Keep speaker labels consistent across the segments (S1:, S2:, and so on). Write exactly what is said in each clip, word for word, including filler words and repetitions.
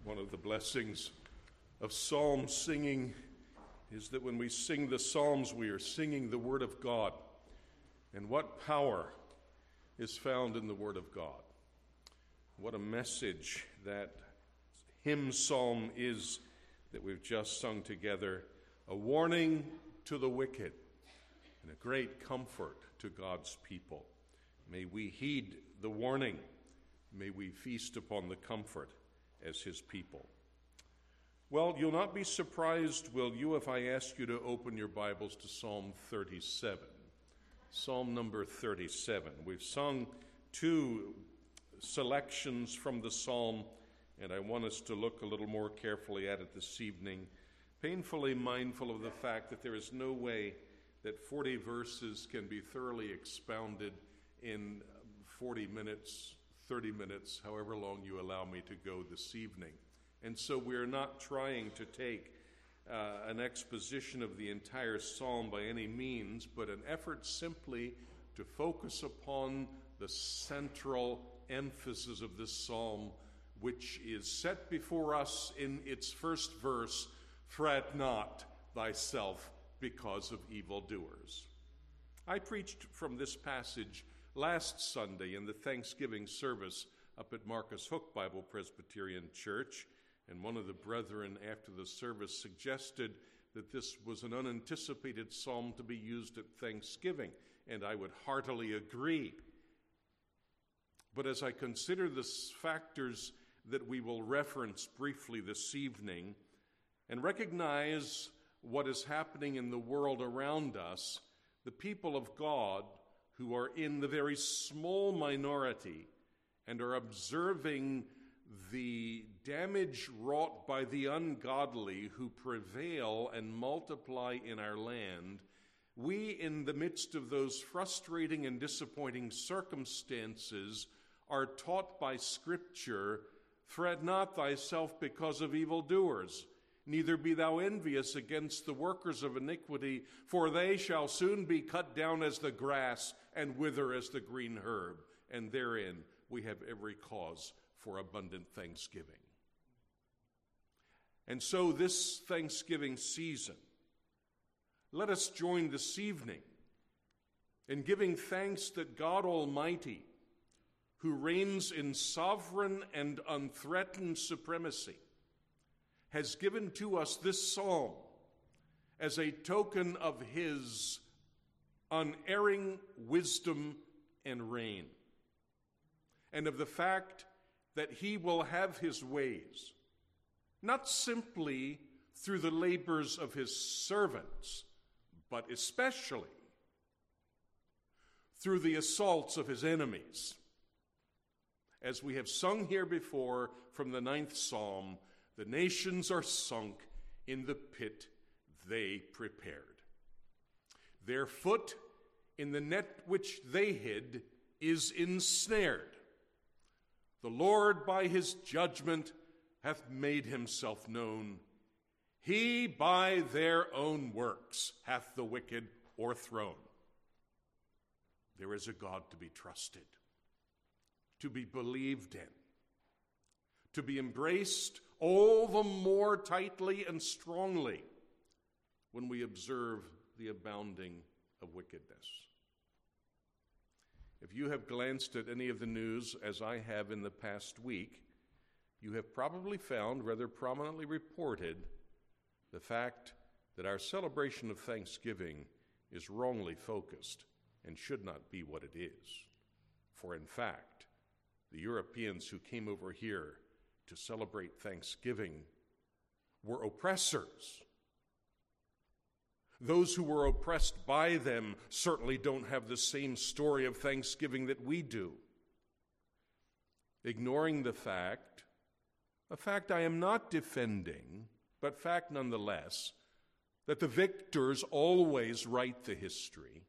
S1: One of the blessings of psalm singing is that when we sing the psalms, we are singing the Word of God. And what power is found in the Word of God. What a message that hymn psalm is that we've just sung together. A warning to the wicked and a great comfort to God's people. May we heed the warning. May we feast upon the comfort as his people. Well, you'll not be surprised, will you, if I ask you to open your Bibles to Psalm thirty-seven. Psalm number thirty-seven. We've sung two selections from the psalm, and I want us to look a little more carefully at it this evening, painfully mindful of the fact that there is no way that forty verses can be thoroughly expounded in forty minutes, thirty minutes, however long you allow me to go this evening. And so we're not trying to take uh, an exposition of the entire psalm by any means, but an effort simply to focus upon the central emphasis of this psalm, which is set before us in its first verse, "Fret not thyself because of evildoers." I preached from this passage last Sunday in the Thanksgiving service up at Marcus Hook Bible Presbyterian Church, and one of the brethren after the service suggested that this was an unanticipated psalm to be used at Thanksgiving, and I would heartily agree. But as I consider the factors that we will reference briefly this evening and recognize what is happening in the world around us, the people of God who are in the very small minority and are observing the damage wrought by the ungodly who prevail and multiply in our land, we, in the midst of those frustrating and disappointing circumstances, are taught by Scripture, "Fret not thyself because of evildoers, neither be thou envious against the workers of iniquity, for they shall soon be cut down as the grass and wither as the green herb." And therein we have every cause for abundant thanksgiving. And so this Thanksgiving season, let us join this evening in giving thanks that God Almighty, who reigns in sovereign and unthreatened supremacy, has given to us this psalm as a token of his unerring wisdom and reign, and of the fact that he will have his ways, not simply through the labors of his servants, but especially through the assaults of his enemies. As we have sung here before from the ninth psalm, the nations are sunk in the pit they prepared. Their foot in the net which they hid is ensnared. The Lord by his judgment hath made himself known. He by their own works hath the wicked o'erthrown. There is a God to be trusted, to be believed in, to be embraced all the more tightly and strongly when we observe the abounding of wickedness. If you have glanced at any of the news, as I have in the past week, you have probably found rather prominently reported the fact that our celebration of Thanksgiving is wrongly focused and should not be what it is. For in fact, the Europeans who came over here to celebrate Thanksgiving were oppressors. Those who were oppressed by them certainly don't have the same story of Thanksgiving that we do. Ignoring the fact, a fact I am not defending, but fact nonetheless, that the victors always write the history.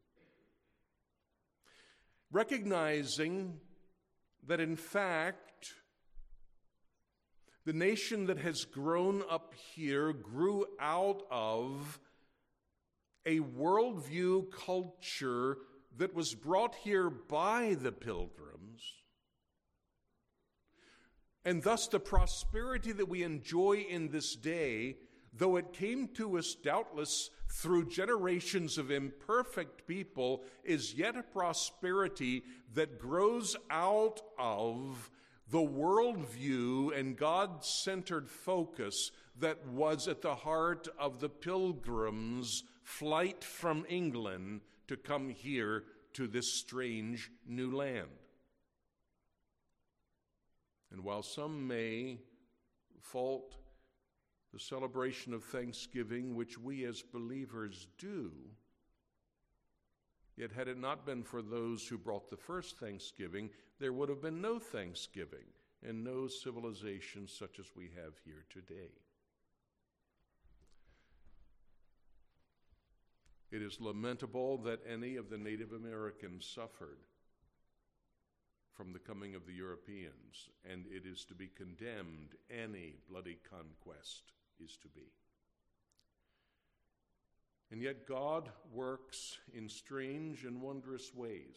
S1: Recognizing that in fact, the nation that has grown up here grew out of a worldview culture that was brought here by the Pilgrims, And thus the prosperity that we enjoy in this day, though it came to us doubtless through generations of imperfect people, is yet a prosperity that grows out of the worldview and God-centered focus that was at the heart of the Pilgrims' flight from England to come here to this strange new land. And while some may fault the celebration of Thanksgiving, which we as believers do, yet had it not been for those who brought the first Thanksgiving, there would have been no Thanksgiving and no civilization such as we have here today. It is lamentable that any of the Native Americans suffered from the coming of the Europeans, and it is to be condemned. Any bloody conquest is to be. And yet God works in strange and wondrous ways.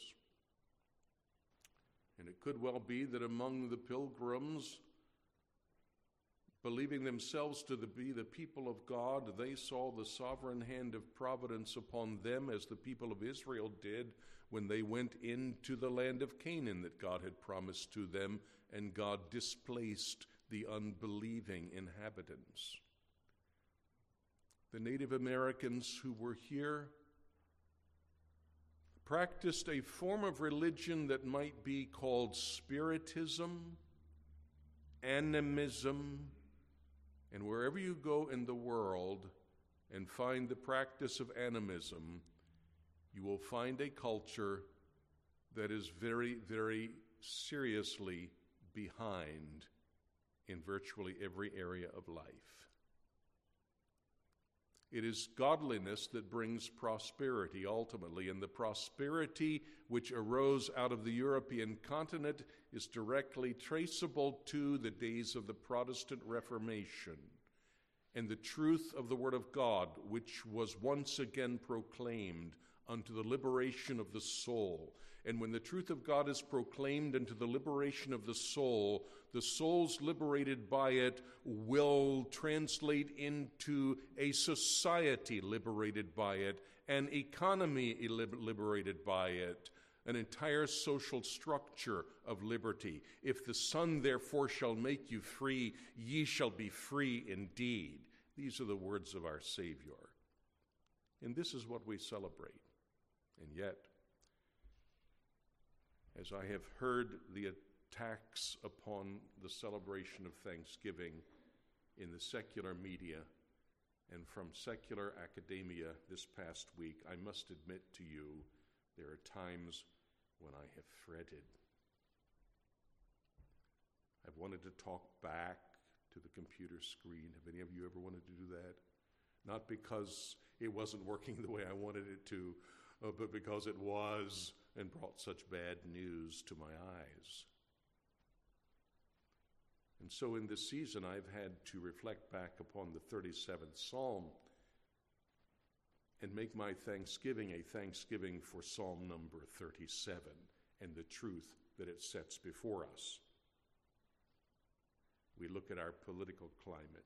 S1: And it could well be that among the Pilgrims, believing themselves to be the people of God, they saw the sovereign hand of providence upon them as the people of Israel did when they went into the land of Canaan that God had promised to them, and God displaced the unbelieving inhabitants. The Native Americans who were here practiced a form of religion that might be called Spiritism, animism, and wherever you go in the world and find the practice of animism, you will find a culture that is very, very seriously behind in virtually every area of life. It is godliness that brings prosperity ultimately, and the prosperity which arose out of the European continent is directly traceable to the days of the Protestant Reformation and the truth of the Word of God, which was once again proclaimed unto the liberation of the soul. And when the truth of God is proclaimed unto the liberation of the soul, the souls liberated by it will translate into a society liberated by it, an economy liberated by it, an entire social structure of liberty. If the Son therefore shall make you free, ye shall be free indeed. These are the words of our Savior. And this is what we celebrate. And yet, as I have heard the attacks upon the celebration of Thanksgiving in the secular media and from secular academia this past week, I must admit to you, there are times when I have fretted. I've wanted to talk back to the computer screen. Have any of you ever wanted to do that? Not because it wasn't working the way I wanted it to, uh, but because it was and brought such bad news to my eyes. And so in this season, I've had to reflect back upon the thirty-seventh Psalm and make my thanksgiving a thanksgiving for Psalm number thirty-seven and the truth that it sets before us. We look at our political climate.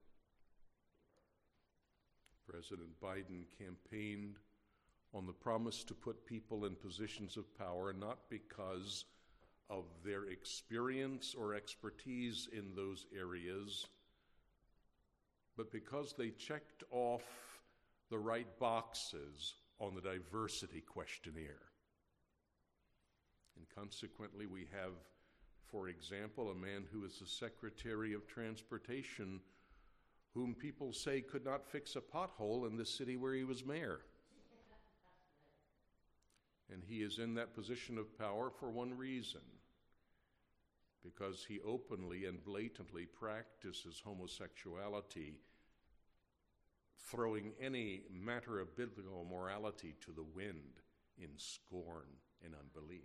S1: President Biden campaigned on the promise to put people in positions of power, not because of their experience or expertise in those areas, but because they checked off the right boxes on the diversity questionnaire. And consequently, we have, for example, a man who is the Secretary of Transportation, whom people say could not fix a pothole in the city where he was mayor. And he is in that position of power for one reason, because he openly and blatantly practices homosexuality, throwing any matter of biblical morality to the wind in scorn and unbelief.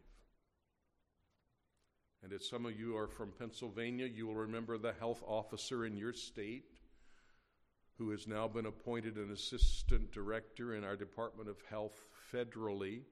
S1: And as some of you are from Pennsylvania, you will remember the health officer in your state who has now been appointed an assistant director in our Department of Health federally,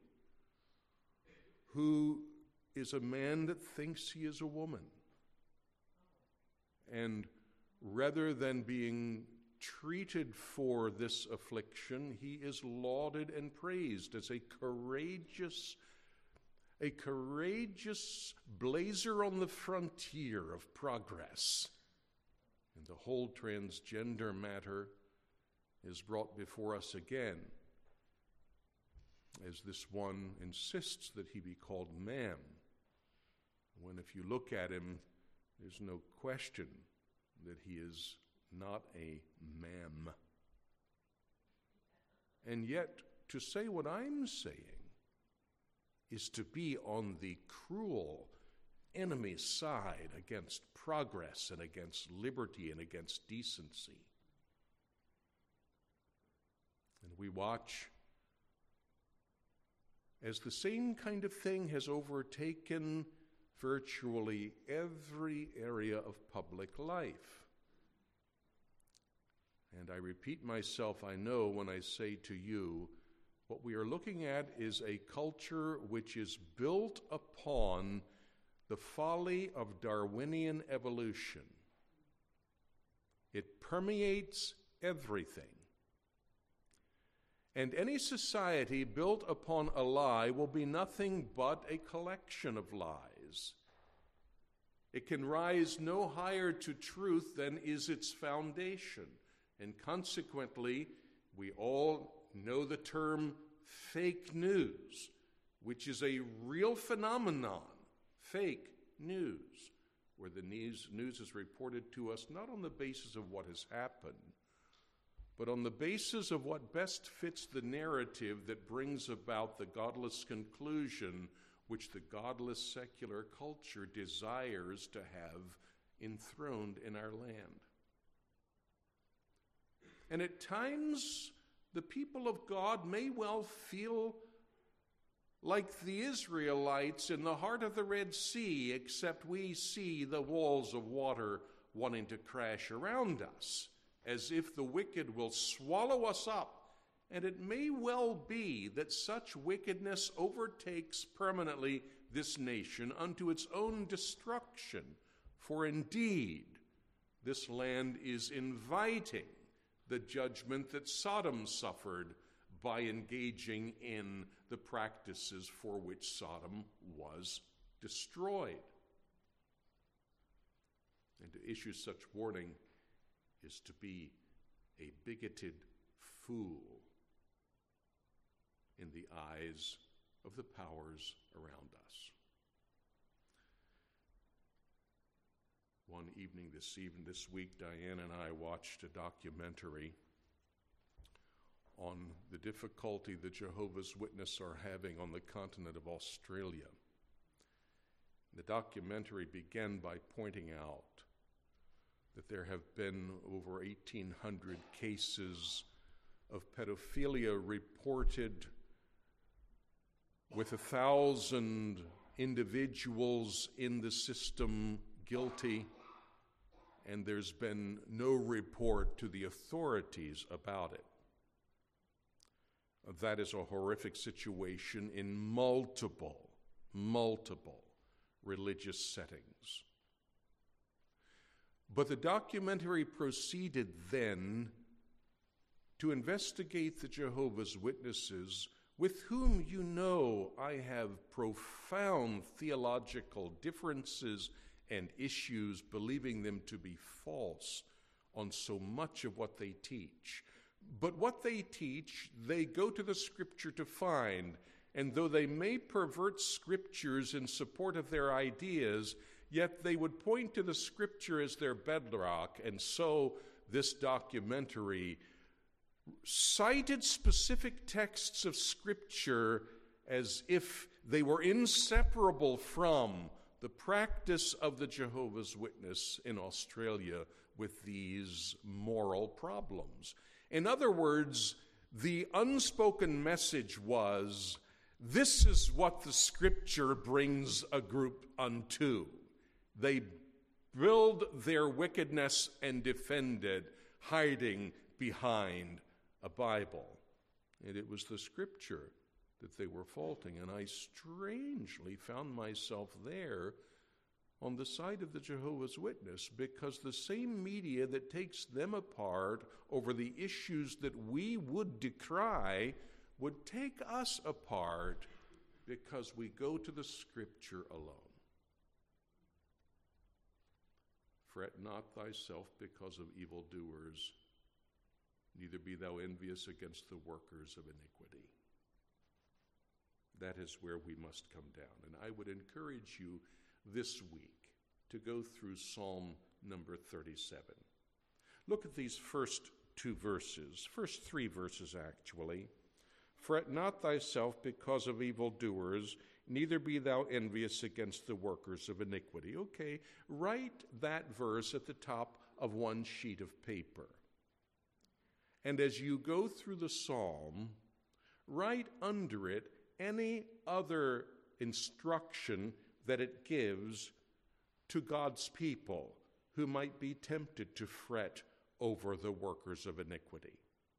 S1: who is a man that thinks he is a woman. And rather than being treated for this affliction, he is lauded and praised as a courageous, a courageous blazer on the frontier of progress. And the whole transgender matter is brought before us again, as this one insists that he be called man, when if you look at him, there's no question that he is not a ma'am. And yet, to say what I'm saying is to be on the cruel enemy side against progress and against liberty and against decency. And we watch as the same kind of thing has overtaken virtually every area of public life. And I repeat myself, I know, when I say to you, what we are looking at is a culture which is built upon the folly of Darwinian evolution. It permeates everything. And any society built upon a lie will be nothing but a collection of lies. It can rise no higher to truth than is its foundation. And consequently, we all know the term fake news, which is a real phenomenon, fake news, where the news, news is reported to us not on the basis of what has happened, but on the basis of what best fits the narrative that brings about the godless conclusion which the godless secular culture desires to have enthroned in our land. And at times, the people of God may well feel like the Israelites in the heart of the Red Sea, except we see the walls of water wanting to crash around us, as if the wicked will swallow us up. And it may well be that such wickedness overtakes permanently this nation unto its own destruction. For indeed, this land is inviting the judgment that Sodom suffered by engaging in the practices for which Sodom was destroyed. And to issue such warning is to be a bigoted fool in the eyes of the powers around us. One evening this evening, this week, Diane and I watched a documentary on the difficulty the Jehovah's Witnesses are having on the continent of Australia. The documentary began by pointing out that there have been over eighteen hundred cases of pedophilia reported, with a thousand individuals in the system guilty, and there's been no report to the authorities about it. That is a horrific situation in multiple, multiple religious settings. But the documentary proceeded then to investigate the Jehovah's Witnesses, with whom you know I have profound theological differences and issues, believing them to be false on so much of what they teach. But what they teach, they go to the Scripture to find, and though they may pervert Scriptures in support of their ideas, yet they would point to the Scripture as their bedrock. And so this documentary cited specific texts of Scripture as if they were inseparable from the practice of the Jehovah's Witness in Australia with these moral problems. In other words, the unspoken message was, this is what the Scripture brings a group unto. They build their wickedness and defend it, hiding behind a Bible. And it was the Scripture that they were faulting. And I strangely found myself there on the side of the Jehovah's Witness, because the same media that takes them apart over the issues that we would decry would take us apart because we go to the Scripture alone. Fret not thyself because of evildoers, neither be thou envious against the workers of iniquity. That is where we must come down. And I would encourage you this week to go through Psalm number thirty-seven. Look at these first two verses, first three verses actually. Fret not thyself because of evildoers, neither be thou envious against the workers of iniquity. Okay, write that verse at the top of one sheet of paper. And as you go through the psalm, write under it any other instruction that it gives to God's people who might be tempted to fret over the workers of iniquity.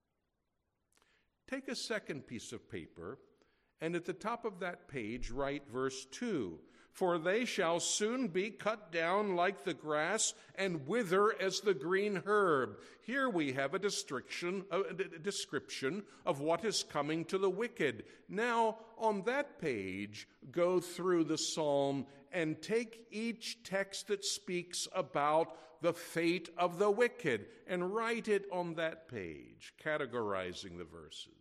S1: Take a second piece of paper, and at the top of that page write verse two. For they shall soon be cut down like the grass and wither as the green herb. Here we have a description, a description of what is coming to the wicked. Now, on that page, go through the psalm and take each text that speaks about the fate of the wicked and write it on that page, categorizing the verses.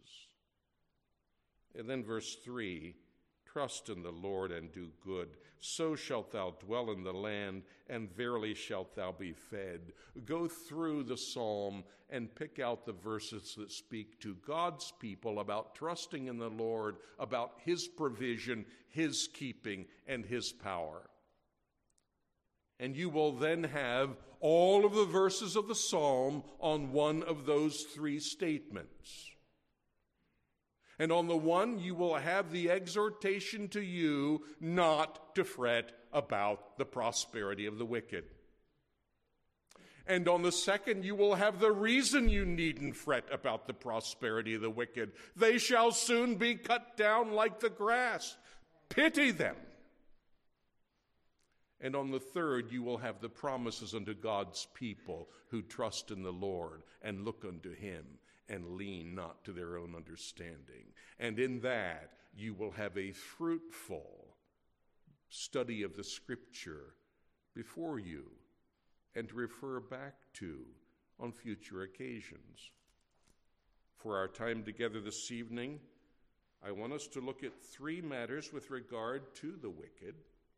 S1: And then verse three, trust in the Lord and do good. So shalt thou dwell in the land, and verily shalt thou be fed. Go through the psalm and pick out the verses that speak to God's people about trusting in the Lord, about his provision, his keeping, and his power. And you will then have all of the verses of the psalm on one of those three statements. And on the one, you will have the exhortation to you not to fret about the prosperity of the wicked. And on the second, you will have the reason you needn't fret about the prosperity of the wicked. They shall soon be cut down like the grass. Pity them. And on the third, you will have the promises unto God's people who trust in the Lord and look unto him and lean not to their own understanding. And in that, you will have a fruitful study of the Scripture before you and to refer back to on future occasions. For our time together this evening, I want us to look at three matters with regard to the wicked,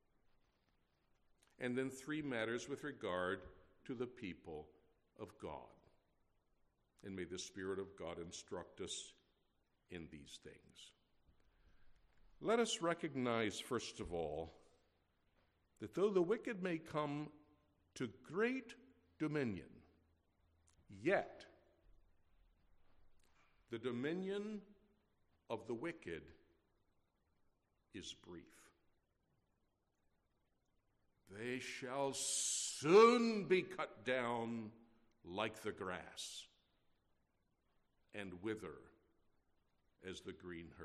S1: and then three matters with regard to the people of God. And may the Spirit of God instruct us in these things. Let us recognize, first of all, that though the wicked may come to great dominion, yet the dominion of the wicked is brief. They shall soon be cut down like the grass and wither as the green herb.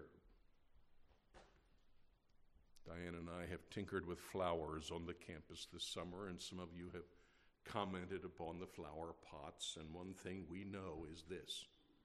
S1: Diane and I have tinkered with flowers on the campus this summer, and some of you have commented upon the flower pots, and one thing we know is this: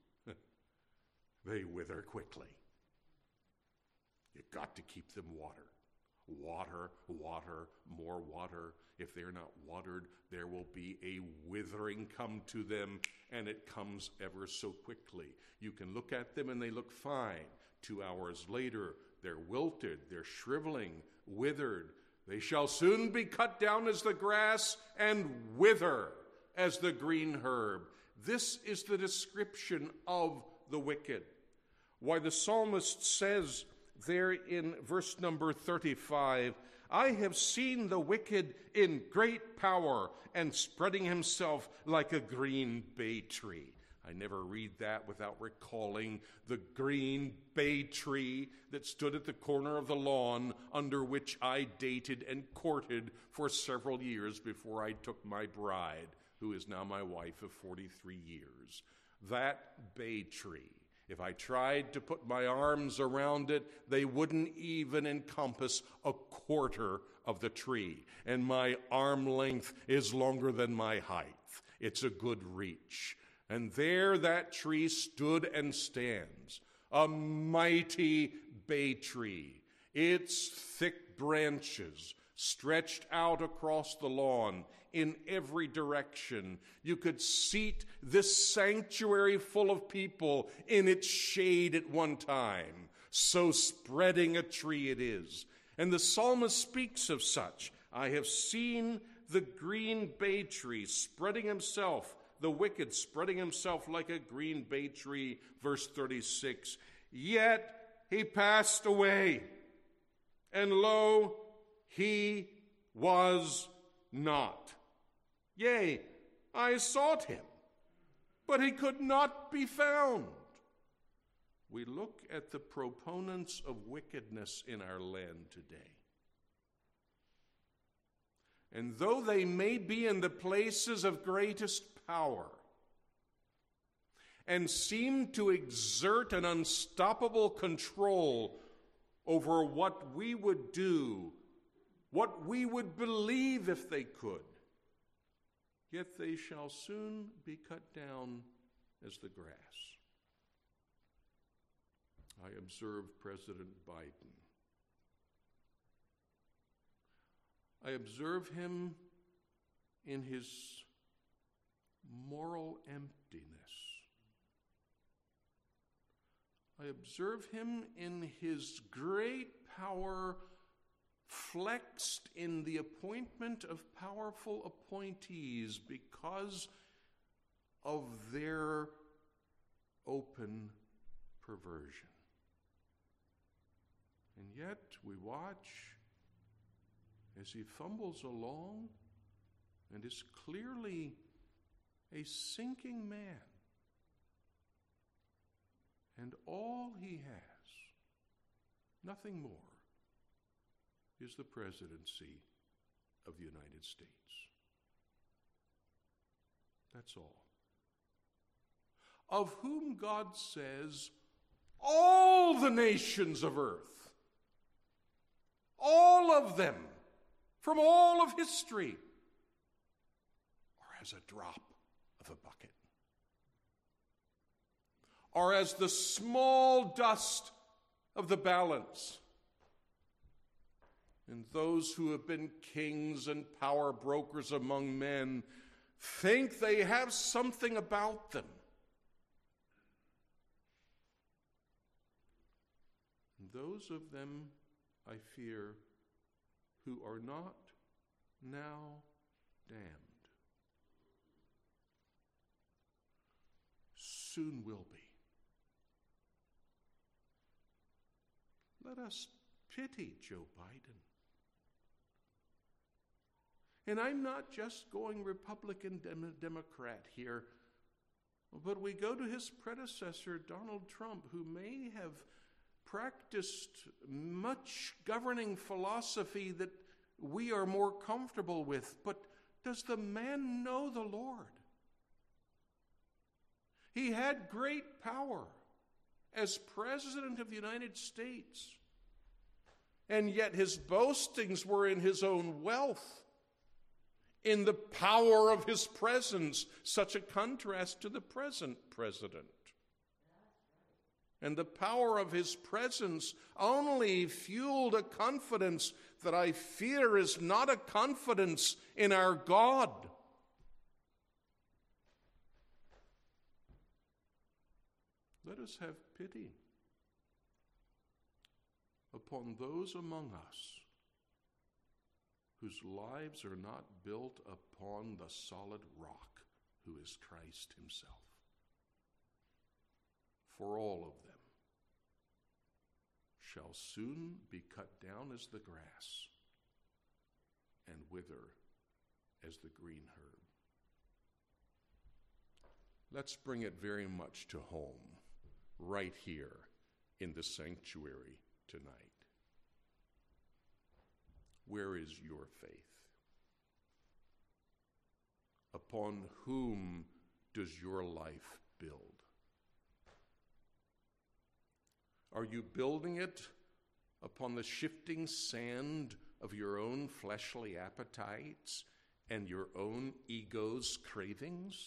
S1: they wither quickly. You've got to keep them watered. Water, water, more water. If they're not watered, there will be a withering come to them, and it comes ever so quickly. You can look at them and they look fine. Two hours later, they're wilted, they're shriveling, withered. They shall soon be cut down as the grass and wither as the green herb. This is the description of the wicked. Why the psalmist says there in verse number thirty-five, I have seen the wicked in great power and spreading himself like a green bay tree. I never read that without recalling the green bay tree that stood at the corner of the lawn under which I dated and courted for several years before I took my bride, who is now my wife of forty-three years. That bay tree, If I tried to put my arms around it, they wouldn't even encompass a quarter of the tree. And my arm length is longer than my height. It's a good reach. And there that tree stood and stands, a mighty bay tree. Its thick branches stretched out across the lawn in every direction. You could seat this sanctuary full of people in its shade at one time. So spreading a tree it is. And the psalmist speaks of such. I have seen the green bay tree spreading himself, the wicked spreading himself like a green bay tree, verse thirty-six. Yet he passed away, and lo, he was not. Yea, I sought him, but he could not be found. We look at the proponents of wickedness in our land today. And though they may be in the places of greatest power and seem to exert an unstoppable control over what we would do, what we would believe if they could, yet they shall soon be cut down as the grass. I observe President Biden. I observe him in his moral emptiness. I observe him in his great power flexed in the appointment of powerful appointees because of their open perversion. And yet we watch as he fumbles along and is clearly a sinking man. And all he has, nothing more, is the presidency of the United States. That's all. Of whom God says, all the nations of earth, all of them, from all of history, are as a drop of a bucket, are as the small dust of the balance. And those who have been kings and power brokers among men think they have something about them. And those of them, I fear, who are not now damned, soon will be. Let us pity Joe Biden. And I'm not just going Republican Dem- Democrat here, but we go to his predecessor, Donald Trump, who may have practiced much governing philosophy that we are more comfortable with. But does the man know the Lord? He had great power as President of the United States, and yet his boastings were in his own wealth, in the power of his presence, such a contrast to the present president. And the power of his presence only fueled a confidence that I fear is not a confidence in our God. Let us have pity upon those among us whose lives are not built upon the solid rock, who is Christ himself. For all of them shall soon be cut down as the grass and wither as the green herb. Let's bring it very much to home, right here in the sanctuary tonight. Where is your faith? Upon whom does your life build? Are you building it upon the shifting sand of your own fleshly appetites and your own ego's cravings?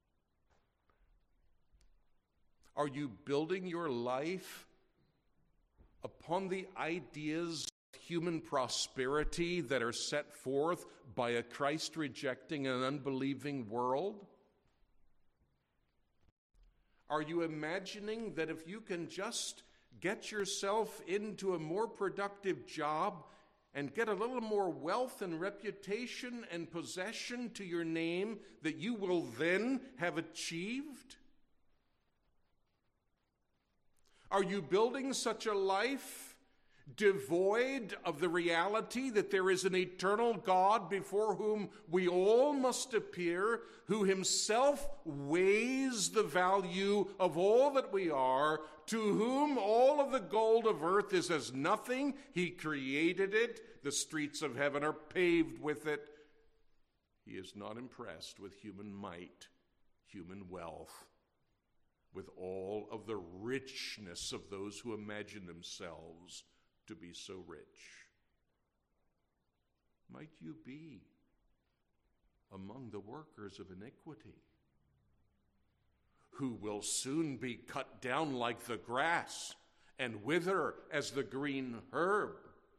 S1: Are you building your life upon the ideas of human prosperity that are set forth by a Christ-rejecting and unbelieving world? Are you imagining that if you can just get yourself into a more productive job and get a little more wealth and reputation and possession to your name, that you will then have achieved? Are you building such a life devoid of the reality that there is an eternal God before whom we all must appear, who himself weighs the value of all that we are, to whom all of the gold of earth is as nothing? He created it. The streets of heaven are paved with it. He is not impressed with human might, human wealth, with all of the richness of those who imagine themselves to be so rich. Might you be among the workers of iniquity, who will soon be cut down like the grass and wither as the green herb?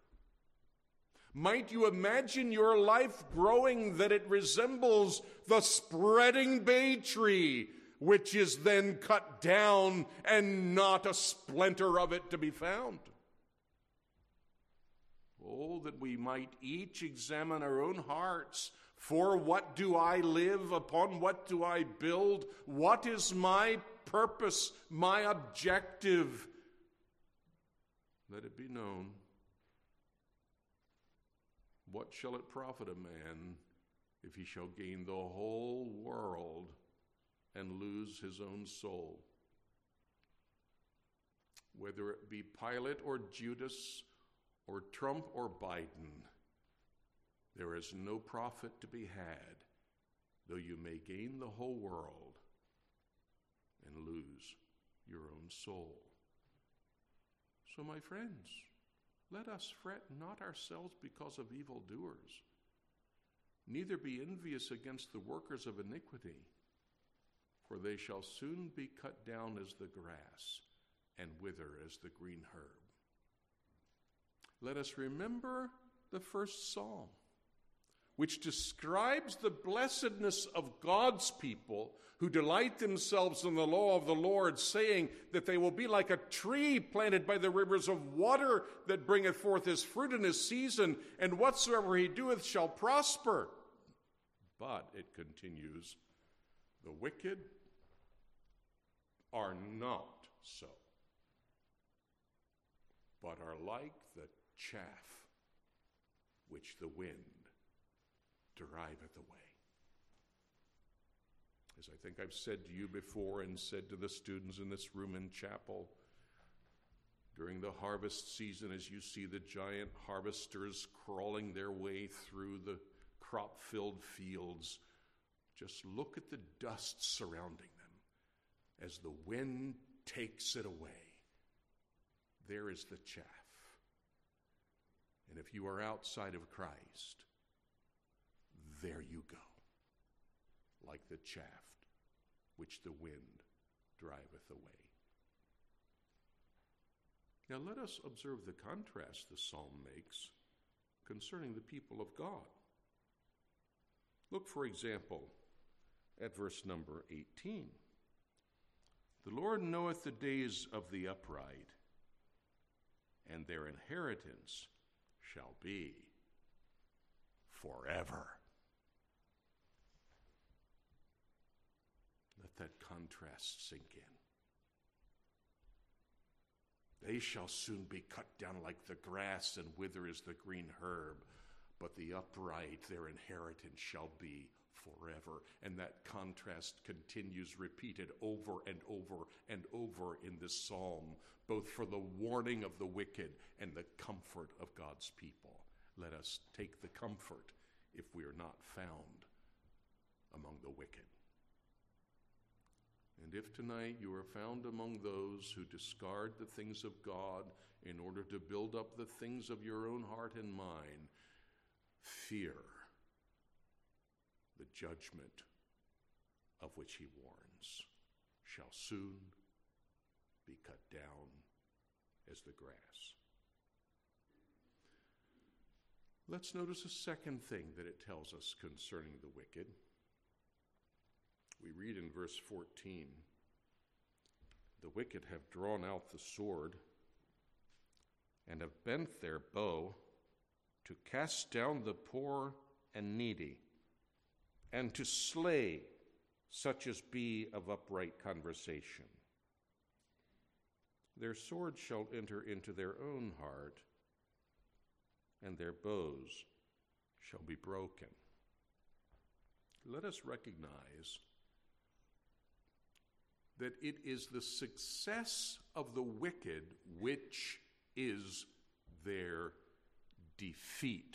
S1: Might you imagine your life growing that it resembles the spreading bay tree, which is then cut down and not a splinter of it to be found? Oh, that we might each examine our own hearts. For what do I live? Upon what do I build? What is my purpose, my objective? Let it be known. What shall it profit a man if he shall gain the whole world and lose his own soul? Whether it be Pilate or Judas or Trump or Biden, there is no profit to be had, though you may gain the whole world and lose your own soul. So, my friends, let us fret not ourselves because of evildoers, neither be envious against the workers of iniquity, for they shall soon be cut down as the grass and wither as the green herb. Let us remember the first psalm, which describes the blessedness of God's people who delight themselves in the law of the Lord, saying that they will be like a tree planted by the rivers of water that bringeth forth his fruit in his season, and whatsoever he doeth shall prosper. But, it continues, the wicked are not so, but are like the chaff which the wind driveth away. As I think I've said to you before and said to the students in this room in chapel, during the harvest season, as you see the giant harvesters crawling their way through the crop-filled fields, just look at the dust surrounding them as the wind takes it away. There is the chaff. And if you are outside of Christ, there you go, like the chaff which the wind driveth away. Now let us observe the contrast the psalm makes concerning the people of God. Look, for example, at verse number eighteen. The Lord knoweth the days of the upright, and their inheritance shall be forever. Let that contrast sink in. They shall soon be cut down like the grass and wither as the green herb, but the upright, their inheritance shall be forever. And that contrast continues repeated over and over and over in this psalm, both for the warning of the wicked and the comfort of God's people. Let us take the comfort if we are not found among the wicked. And if tonight you are found among those who discard the things of God in order to build up the things of your own heart and mind, fear the judgment of which he warns shall soon be cut down as the grass. Let's notice a second thing that it tells us concerning the wicked. We read in verse fourteen, the wicked have drawn out the sword and have bent their bow to cast down the poor and needy, and to slay such as be of upright conversation. Their sword shall enter into their own heart, and their bows shall be broken. Let us recognize that it is the success of the wicked which is their defeat.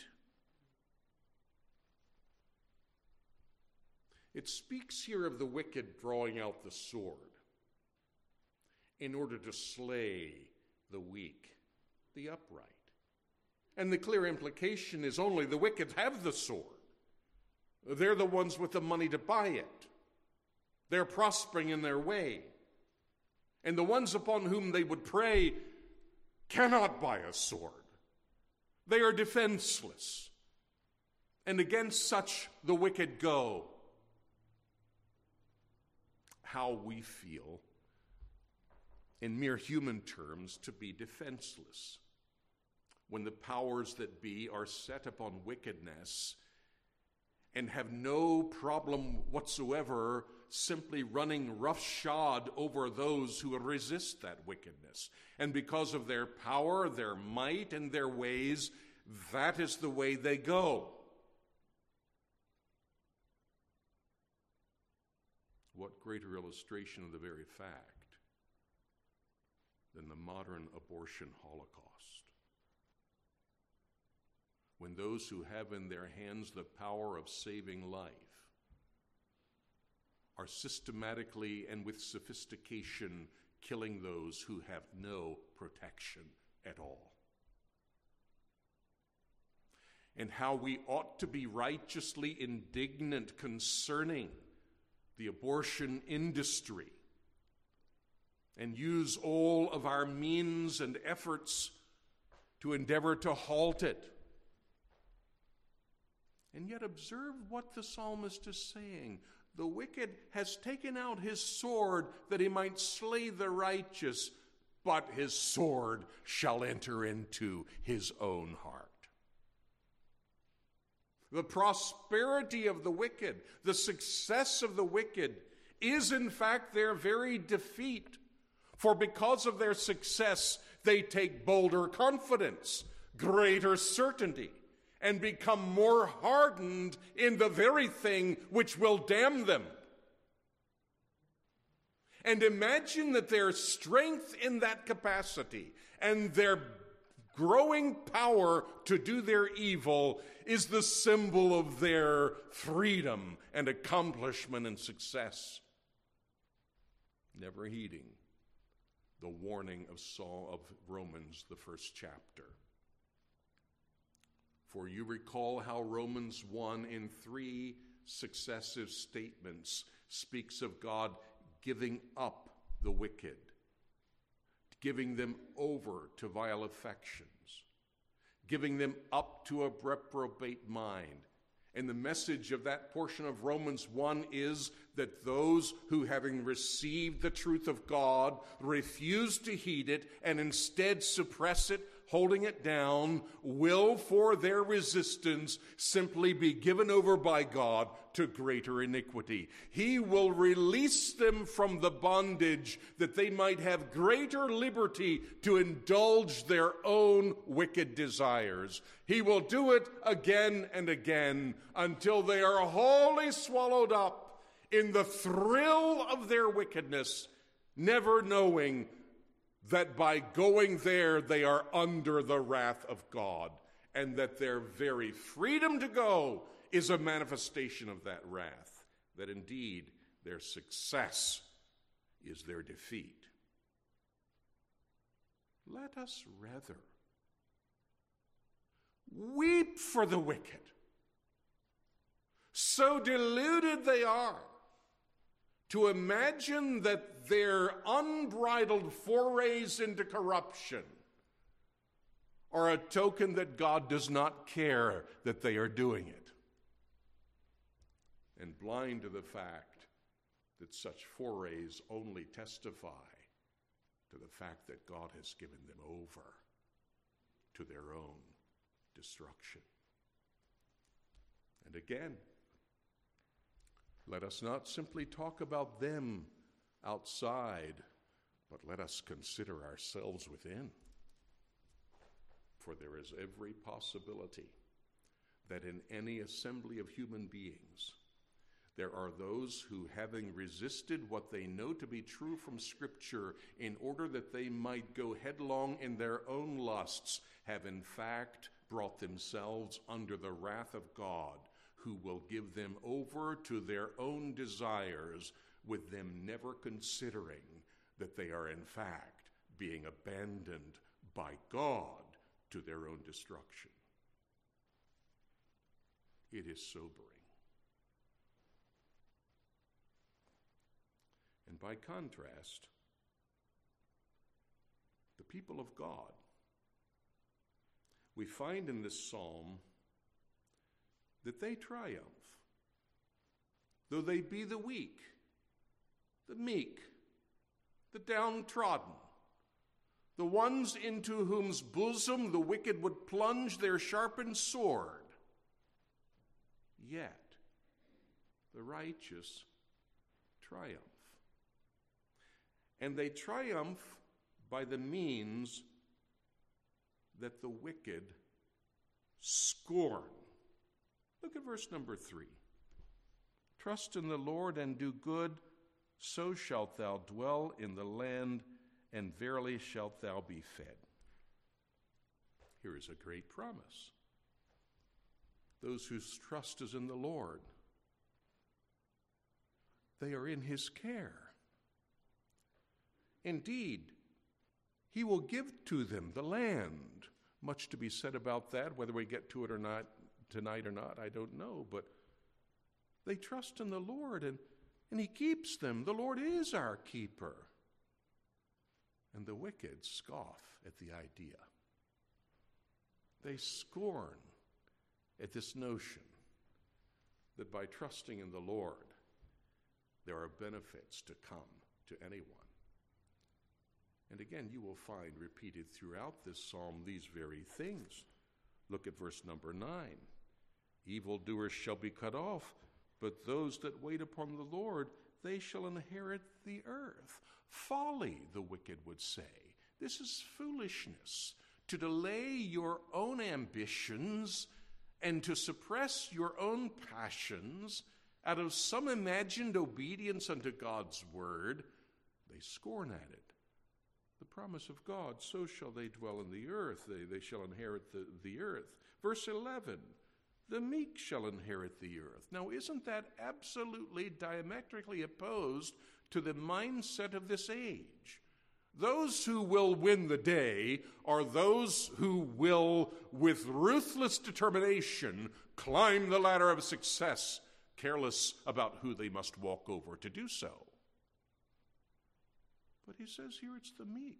S1: It speaks here of the wicked drawing out the sword in order to slay the weak, the upright. And the clear implication is only the wicked have the sword. They're the ones with the money to buy it. They're prospering in their way. And the ones upon whom they would prey cannot buy a sword. They are defenseless. And against such the wicked go. How we feel, in mere human terms, to be defenseless. When the powers that be are set upon wickedness and have no problem whatsoever simply running roughshod over those who resist that wickedness. And because of their power, their might, and their ways, that is the way they go. What greater illustration of the very fact than the modern abortion holocaust? When those who have in their hands the power of saving life are systematically and with sophistication killing those who have no protection at all. And how we ought to be righteously indignant concerning the abortion industry and use all of our means and efforts to endeavor to halt it. And yet observe what the psalmist is saying. The wicked has taken out his sword that he might slay the righteous, but his sword shall enter into his own heart. The prosperity of the wicked, the success of the wicked, is in fact their very defeat. For because of their success, they take bolder confidence, greater certainty, and become more hardened in the very thing which will damn them. And imagine that their strength in that capacity and their growing power to do their evil is the symbol of their freedom and accomplishment and success. Never heeding the warning of Saul of Romans, the first chapter. For you recall how Romans one in three successive statements speaks of God giving up the wicked, giving them over to vile affections, giving them up to a reprobate mind. And the message of that portion of Romans one is that those who, having received the truth of God, refuse to heed it and instead suppress it, holding it down, will, for their resistance, simply be given over by God to greater iniquity. He will release them from the bondage that they might have greater liberty to indulge their own wicked desires. He will do it again and again until they are wholly swallowed up in the thrill of their wickedness, never knowing that by going there they are under the wrath of God, and that their very freedom to go is a manifestation of that wrath, that indeed their success is their defeat. Let us rather weep for the wicked. So deluded they are to imagine that their unbridled forays into corruption are a token that God does not care that they are doing it, and blind to the fact that such forays only testify to the fact that God has given them over to their own destruction. And again, let us not simply talk about them outside, but let us consider ourselves within. For there is every possibility that in any assembly of human beings, there are those who, having resisted what they know to be true from Scripture in order that they might go headlong in their own lusts, have in fact brought themselves under the wrath of God, who will give them over to their own desires, with them never considering that they are in fact being abandoned by God to their own destruction. It is sobering. And by contrast, the people of God, we find in this psalm that they triumph, though they be the weak, the meek, the downtrodden, the ones into whose bosom the wicked would plunge their sharpened sword. Yet the righteous triumph. And they triumph by the means that the wicked scorn. Look at verse number three. Trust in the Lord and do good, so shalt thou dwell in the land, and verily shalt thou be fed. Here is a great promise. Those whose trust is in the Lord, they are in his care. Indeed, he will give to them the land. Much to be said about that, whether we get to it or not tonight or not, I don't know. But they trust in the Lord, and, and he keeps them. The Lord is our keeper. And the wicked scoff at the idea. They scorn at this notion that by trusting in the Lord, there are benefits to come to anyone. And again, you will find repeated throughout this psalm these very things. Look at verse number nine. Evildoers shall be cut off, but those that wait upon the Lord, they shall inherit the earth. Folly, the wicked would say. This is foolishness, to delay your own ambitions and to suppress your own passions out of some imagined obedience unto God's word. They scorn at it. The promise of God, so shall they dwell in the earth. They, they shall inherit the, the earth. Verse eleven, the meek shall inherit the earth. Now, isn't that absolutely diametrically opposed to the mindset of this age? Those who will win the day are those who will, with ruthless determination, climb the ladder of success, careless about who they must walk over to do so. But he says here it's the meek.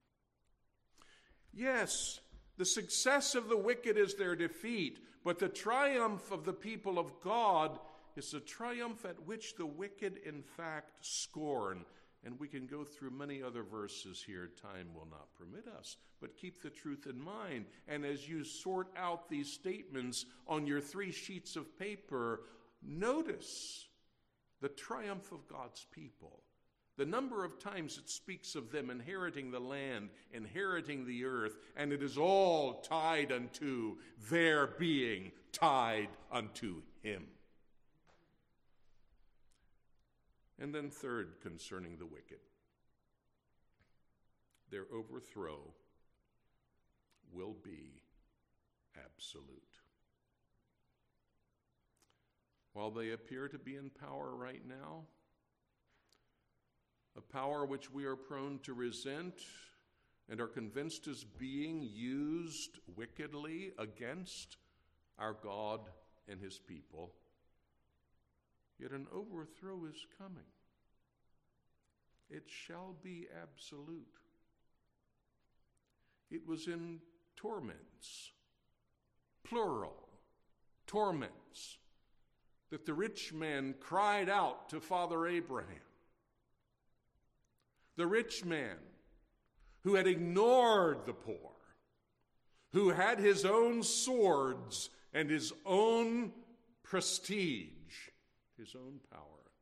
S1: Yes, the success of the wicked is their defeat, but the triumph of the people of God is a triumph at which the wicked in fact scorn. And we can go through many other verses here. Time will not permit us. But keep the truth in mind. And as you sort out these statements on your three sheets of paper, notice the triumph of God's people. The number of times it speaks of them inheriting the land, inheriting the earth, and it is all tied unto their being tied unto him. And then third, concerning the wicked, their overthrow will be absolute. While they appear to be in power right now, a a power which we are prone to resent and are convinced is being used wickedly against our God and his people. Yet an overthrow is coming. It shall be absolute. It was in torments, plural, torments, that the rich man cried out to Father Abraham. The rich man who had ignored the poor, who had his own swords and his own prestige, his own power,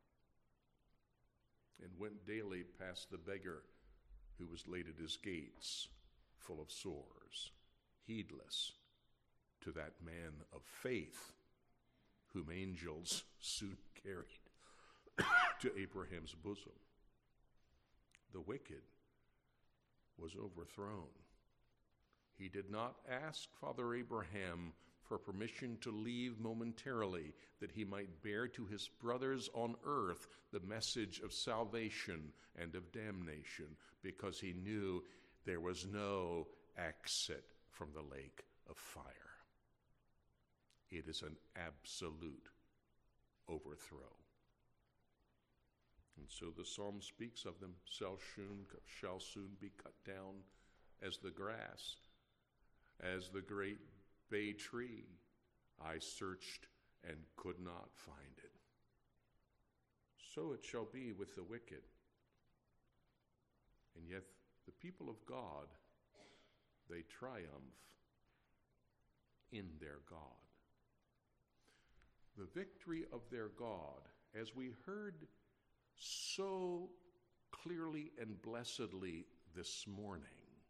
S1: and went daily past the beggar who was laid at his gates, full of sores, heedless to that man of faith whom angels soon carried to Abraham's bosom. The wicked was overthrown. He did not ask Father Abraham for permission to leave momentarily, that he might bear to his brothers on earth the message of salvation and of damnation, because he knew there was no exit from the lake of fire. It is an absolute overthrow. And so the psalm speaks of them, shall soon, shall soon be cut down as the grass, as the great bay tree. I searched and could not find it. So it shall be with the wicked. And yet the people of God, they triumph in their God. The victory of their God, as we heard so clearly and blessedly this morning,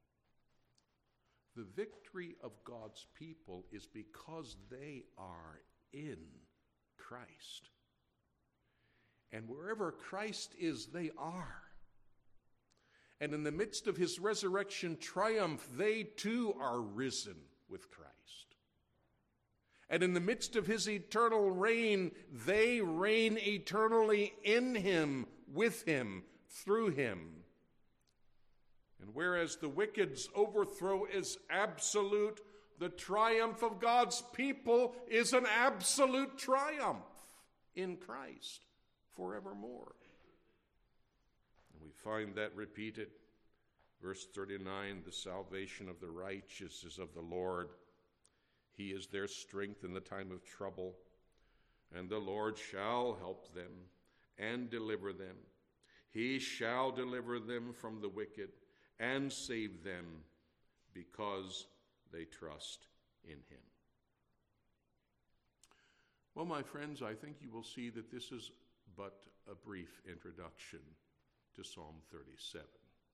S1: the victory of God's people is because they are in Christ. And wherever Christ is, they are. And in the midst of his resurrection triumph, they too are risen with Christ. And in the midst of his eternal reign, they reign eternally in him, with him, through him. And whereas the wicked's overthrow is absolute, the triumph of God's people is an absolute triumph in Christ forevermore. And we find that repeated. Verse thirty-nine, the salvation of the righteous is of the Lord. He is their strength in the time of trouble, and the Lord shall help them and deliver them. He shall deliver them from the wicked and save them, because they trust in him. Well, my friends, I think you will see that this is but a brief introduction to Psalm thirty-seven.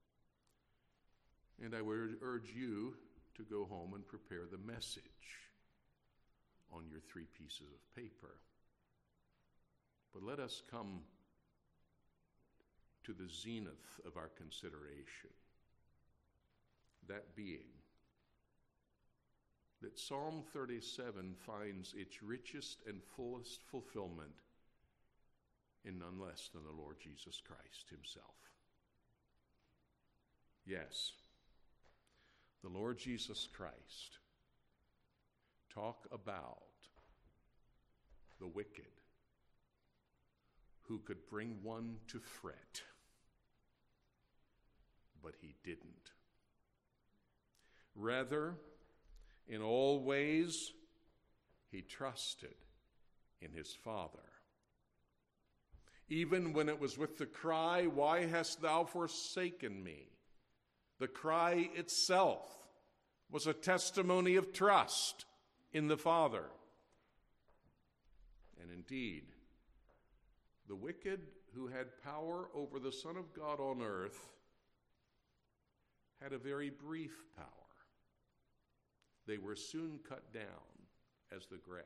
S1: And I would urge you to go home and prepare the message on your three pieces of paper. But let us come to the zenith of our consideration, that being that Psalm thirty-seven finds its richest and fullest fulfillment in none less than the Lord Jesus Christ himself. Yes, the Lord Jesus Christ. Talk about the wicked who could bring one to fret, but he didn't. Rather, in all ways, he trusted in his Father. Even when it was with the cry, "Why hast thou forsaken me?" The cry itself was a testimony of trust in the Father. And indeed, the wicked who had power over the Son of God on earth had a very brief power. They were soon cut down as the grass,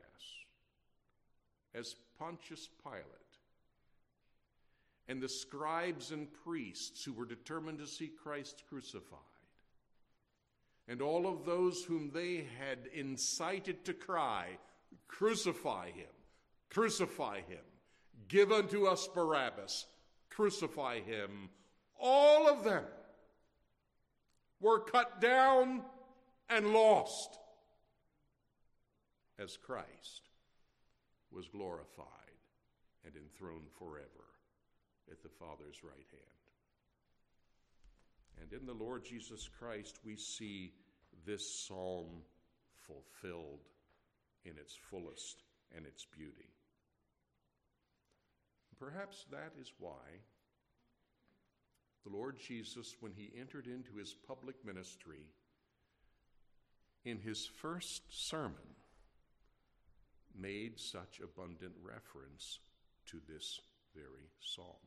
S1: as Pontius Pilate and the scribes and priests who were determined to see Christ crucified, and all of those whom they had incited to cry, "Crucify him, crucify him, give unto us Barabbas, crucify him," all of them were cut down and lost as Christ was glorified and enthroned forever at the Father's right hand. And in the Lord Jesus Christ, we see this psalm fulfilled in its fullest and its beauty. Perhaps that is why the Lord Jesus, when he entered into his public ministry, in his first sermon, made such abundant reference to this very psalm.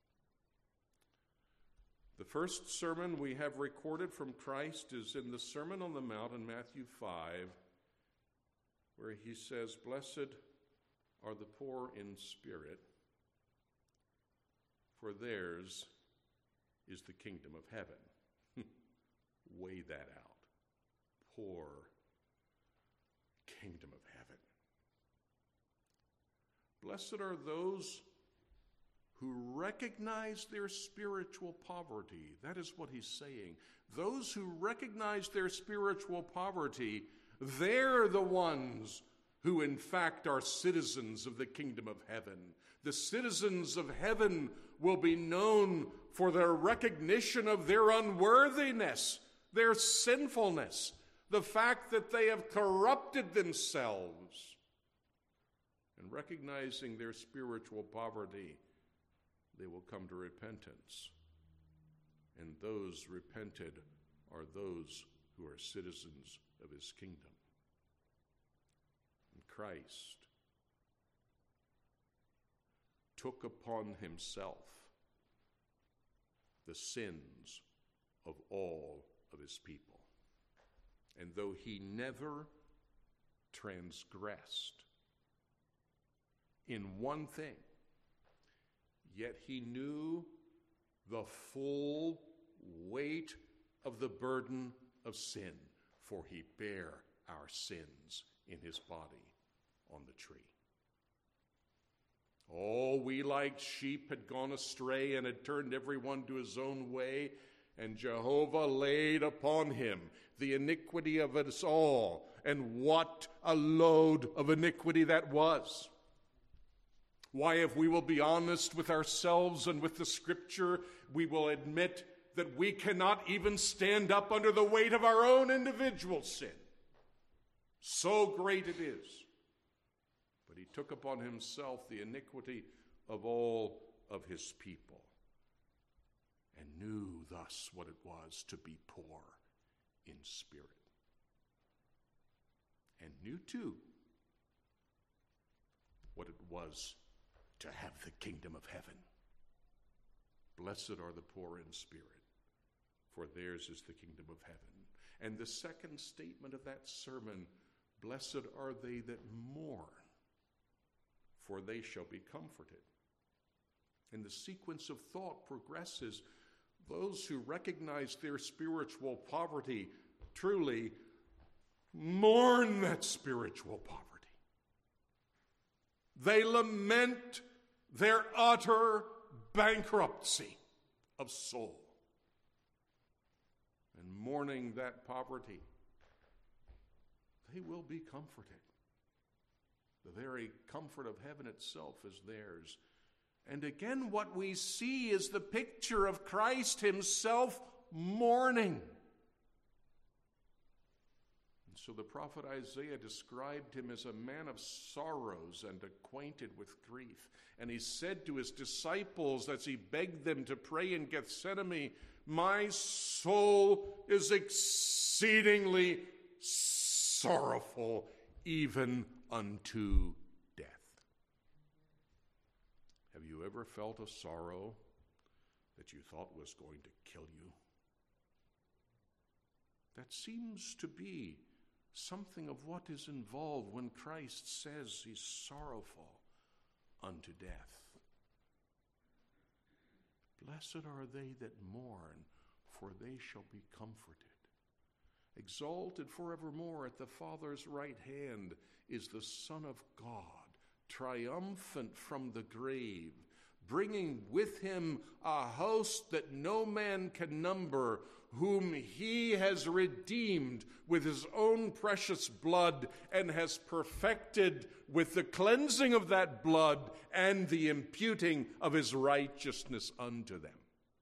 S1: The first sermon we have recorded from Christ is in the Sermon on the Mount in Matthew five, where he says, "Blessed are the poor in spirit, for theirs is the kingdom of heaven." Weigh that out. Poor, kingdom of heaven. Blessed are those who recognize their spiritual poverty. That is what he's saying. Those who recognize their spiritual poverty, they're the ones who in fact are citizens of the kingdom of heaven. The citizens of heaven will be known for their recognition of their unworthiness, their sinfulness, the fact that they have corrupted themselves. And recognizing their spiritual poverty, they will come to repentance. And those repented are those who are citizens of his kingdom. And Christ took upon himself the sins of all of his people. And though he never transgressed in one thing, yet he knew the full weight of the burden of sin, for he bare our sins in his body on the tree. Oh, we like sheep had gone astray and had turned everyone to his own way, and Jehovah laid upon him the iniquity of us all. And what a load of iniquity that was. Why, if we will be honest with ourselves and with the Scripture, we will admit that we cannot even stand up under the weight of our own individual sin. So great it is. But he took upon himself the iniquity of all of his people, and knew thus what it was to be poor in spirit. And knew too what it was to have the kingdom of heaven. Blessed are the poor in spirit, for theirs is the kingdom of heaven. And the second statement of that sermon, blessed are they that mourn, for they shall be comforted. And the sequence of thought progresses. Those who recognize their spiritual poverty truly mourn that spiritual poverty. They lament their utter bankruptcy of soul. And mourning that poverty, they will be comforted. The very comfort of heaven itself is theirs. And again, what we see is the picture of Christ himself mourning. And so the prophet Isaiah described him as a man of sorrows and acquainted with grief. And he said to his disciples as he begged them to pray in Gethsemane, "My soul is exceedingly sorrowful, even unto death." Have you ever felt a sorrow that you thought was going to kill you? That seems to be something of what is involved when Christ says he's sorrowful unto death. Blessed are they that mourn, for they shall be comforted. Exalted forevermore at the Father's right hand is the Son of God, triumphant from the grave. bringing with him a host that no man can number, whom he has redeemed with his own precious blood and has perfected with the cleansing of that blood and the imputing of his righteousness unto them.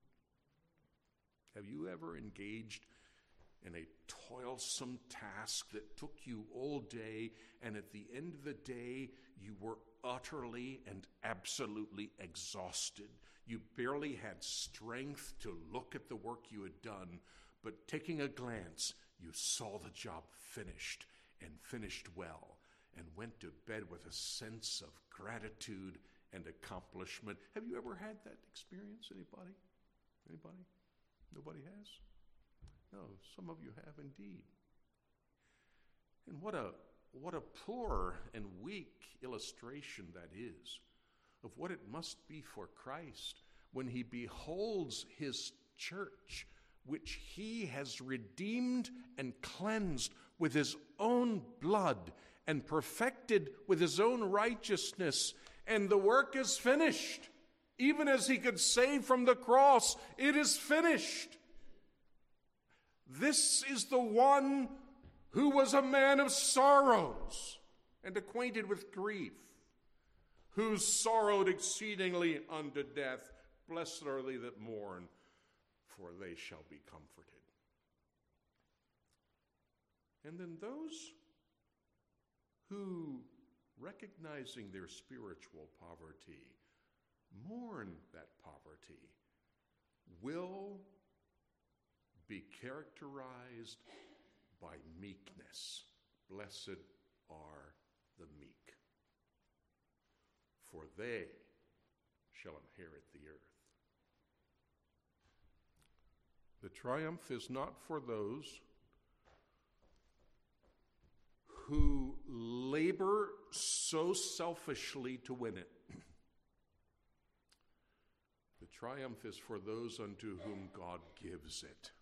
S1: Have you ever engaged in a toilsome task that took you all day, and at the end of the day, you were utterly and absolutely exhausted? You barely had strength to look at the work you had done, but taking a glance, you saw the job finished, and finished well, and went to bed with a sense of gratitude and accomplishment. Have you ever had that experience? Anybody? Anybody? Nobody has? No, some of you have indeed. And what a what a poor and weak illustration that is of what it must be for Christ when he beholds his church, which he has redeemed and cleansed with his own blood and perfected with his own righteousness, and the work is finished. Even as he could say from the cross, it is finished. This is the one who was a man of sorrows and acquainted with grief, who sorrowed exceedingly unto death. Blessed are they that mourn, for they shall be comforted. And then those who, recognizing their spiritual poverty, mourn that poverty, will be characterized by meekness. Blessed are the meek, for they shall inherit the earth. The triumph is not for those who labor so selfishly to win it. The triumph is for those unto whom God gives it.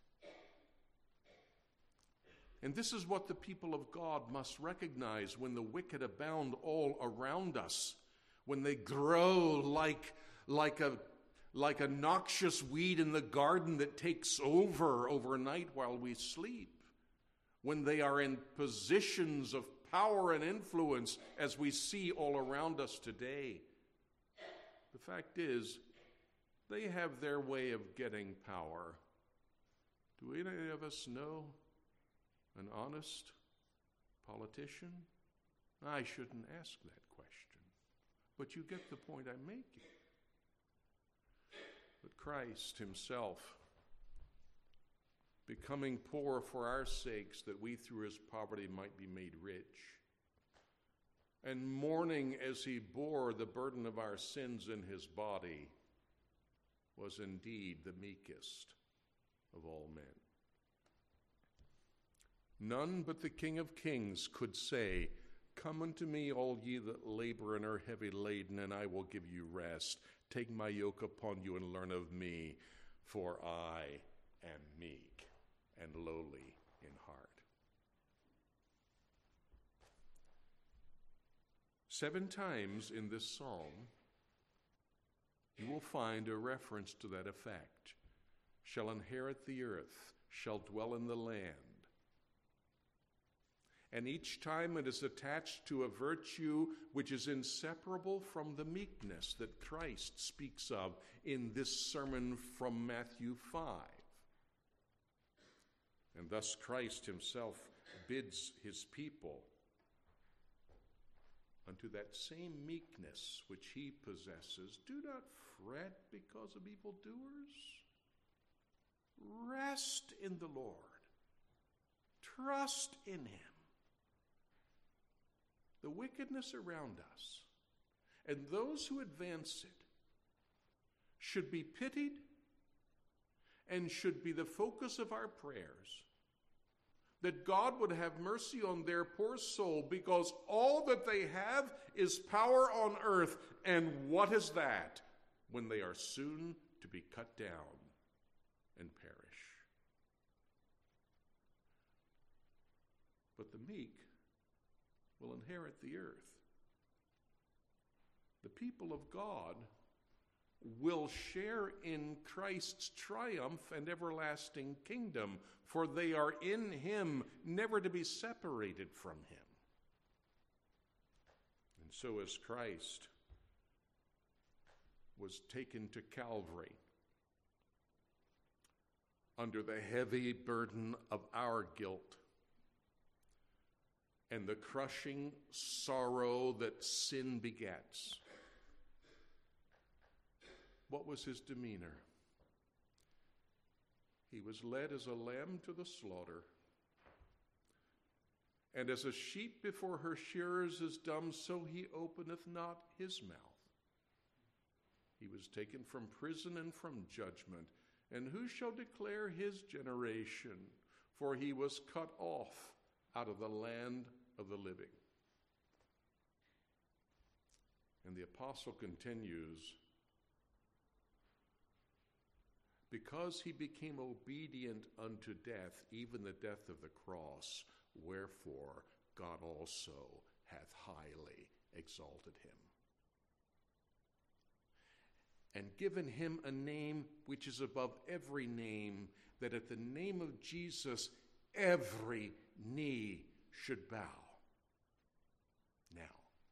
S1: And this is what the people of God must recognize when the wicked abound all around us, when they grow like, like, a, like a noxious weed in the garden that takes over overnight while we sleep, when they are in positions of power and influence as we see all around us today. The fact is, they have their way of getting power. Do any of us know an honest politician? I shouldn't ask that question, but you get the point I'm making. But Christ himself, becoming poor for our sakes, that we through his poverty might be made rich, and mourning as he bore the burden of our sins in his body, was indeed the meekest of all men. None but the King of Kings could say, "Come unto me, all ye that labor and are heavy laden, and I will give you rest. Take my yoke upon you and learn of me, for I am meek and lowly in heart." Seven times in this psalm, you will find a reference to that effect. Shall inherit the earth, shall dwell in the land. And each time it is attached to a virtue which is inseparable from the meekness that Christ speaks of in this sermon from Matthew five. And thus Christ himself bids his people unto that same meekness which he possesses. Do not fret because of evildoers. Rest in the Lord. Trust in him. The wickedness around us and those who advance it should be pitied and should be the focus of our prayers, that God would have mercy on their poor soul, because all that they have is power on earth, and what is that when they are soon to be cut down and perish? But the meek will inherit the earth. The people of God will share in Christ's triumph and everlasting kingdom, for they are in him, never to be separated from him. And so as Christ was taken to Calvary under the heavy burden of our guilt and the crushing sorrow that sin begets, what was his demeanor? He was led as a lamb to the slaughter, and as a sheep before her shearers is dumb, so he openeth not his mouth. He was taken from prison and from judgment, and who shall declare his generation? For he was cut off out of the land of the living. And the apostle continues, because he became obedient unto death, even the death of the cross, wherefore God also hath highly exalted him, and given him a name which is above every name, that at the name of Jesus every knee should bow. Now,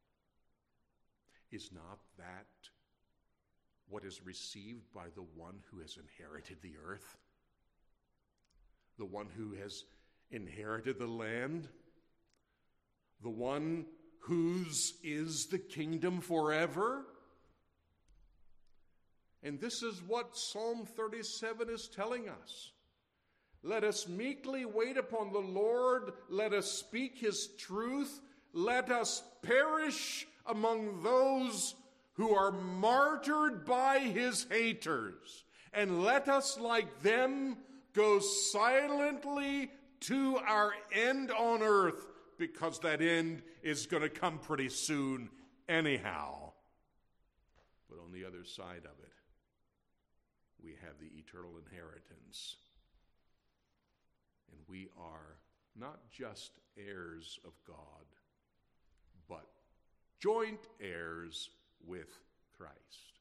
S1: is not that what is received by the one who has inherited the earth? The one who has inherited the land? The one whose is the kingdom forever? And this is what Psalm thirty-seven is telling us. Let us meekly wait upon the Lord. Let us speak his truth. Let us perish among those who are martyred by his haters. And let us, like them, go silently to our end on earth, because that end is going to come pretty soon anyhow. But on the other side of it, we have the eternal inheritance. And we are not just heirs of God, but joint heirs with Christ.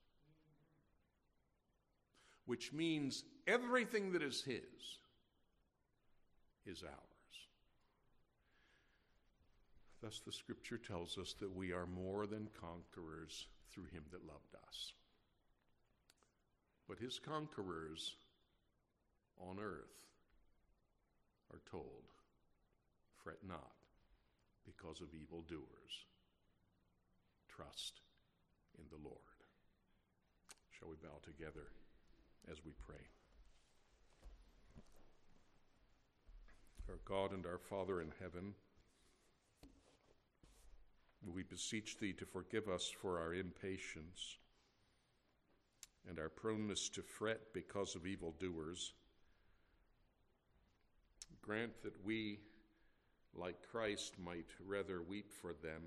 S1: Which means everything that is his is ours. Thus the scripture tells us that we are more than conquerors through him that loved us. But his conquerors on earth are told, fret not because of evildoers. Trust in the Lord. Shall we bow together as we pray? Our God and our Father in heaven, we beseech thee to forgive us for our impatience and our proneness to fret because of evildoers. Grant that we, like Christ, might rather weep for them.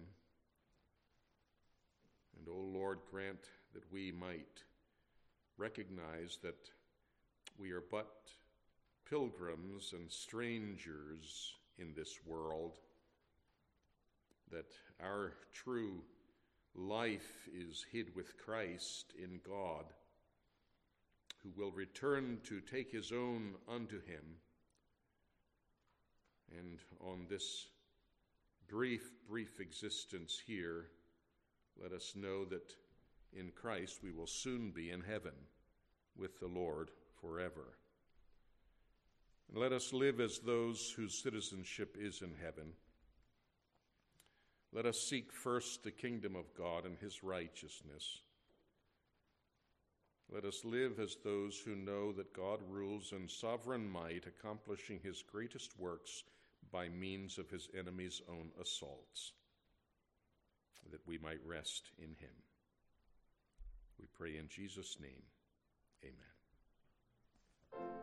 S1: And, O Lord, grant that we might recognize that we are but pilgrims and strangers in this world, that our true life is hid with Christ in God, who will return to take his own unto him. And on this brief, brief existence here, let us know that in Christ we will soon be in heaven with the Lord forever. And let us live as those whose citizenship is in heaven. Let us seek first the kingdom of God and his righteousness. Let us live as those who know that God rules in sovereign might, accomplishing his greatest works by means of his enemies' own assaults, that we might rest in him. We pray in Jesus' name. Amen.